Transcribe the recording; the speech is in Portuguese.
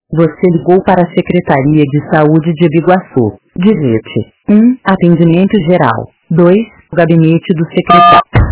Você ligou para a Secretaria de Saúde de Biguaçu. Digite 1. Atendimento geral. 2. Gabinete do secretário.